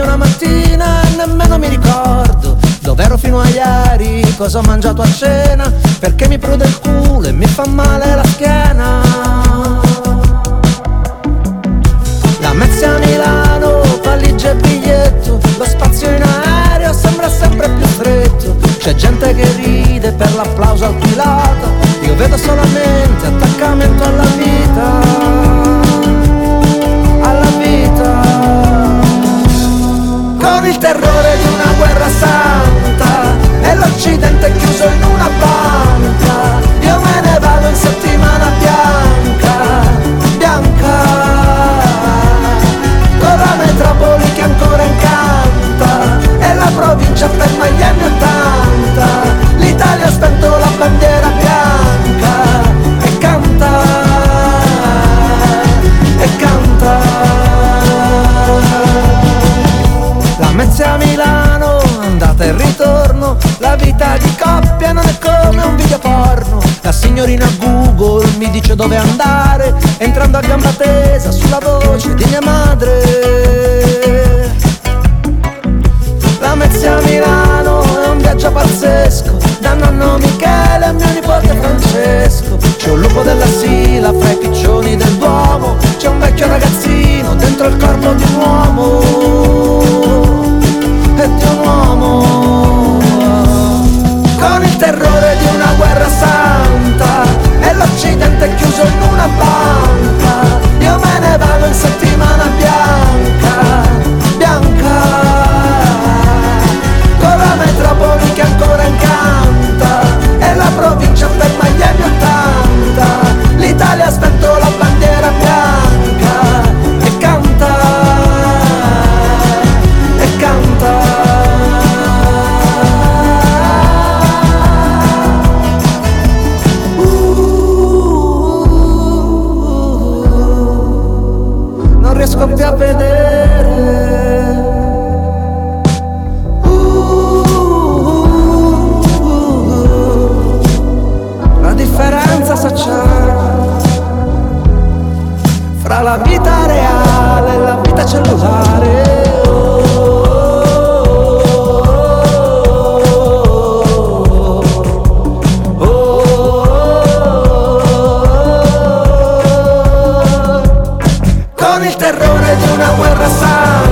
una mattina e nemmeno mi ricordo dov'ero fino a ieri, cosa ho mangiato a cena, perché mi prude il culo e mi fa male la schiena. La Mezia a Milano, valigia e biglietto, lo spazio in aereo sembra sempre più stretto. C'è gente che ride per l'applauso al pilota, io vedo solamente attaccamento alla vita, alla vita. Con il terrore di una guerra santa e l'Occidente chiuso in una banca, io me ne vado in settimana bianca, bianca, con la metropoli che ancora incanta e la provincia ferma agli anni '80. L'Italia ha spento la bandiera bianca e canta, e canta. La Mezia a Milano, andata e ritorno, la vita di coppia non è come un video porno. La signorina Google mi dice dove andare, entrando a gamba tesa sulla voce di mia madre. La Mezia a Milano è un viaggio pazzesco, da nonno Michele a mio nipote Francesco. C'è un lupo della Sila fra i piccioni del Duomo, c'è un vecchio ragazzino dentro il corpo di un uomo, e di un uomo. Con il terrore di una guerra santa e l'Occidente chiuso in una banca, io me ne vado in settimana bianca, bianca, con la metropoli che ancora incanta e la provincia ferma agli anni '80. L'Italia ha spento la bandiera bianca e canta, e canta. Non riesco più a vedere la differenza sociale fra la vita reale e la vita cellulare. Con il terrore di una guerra santa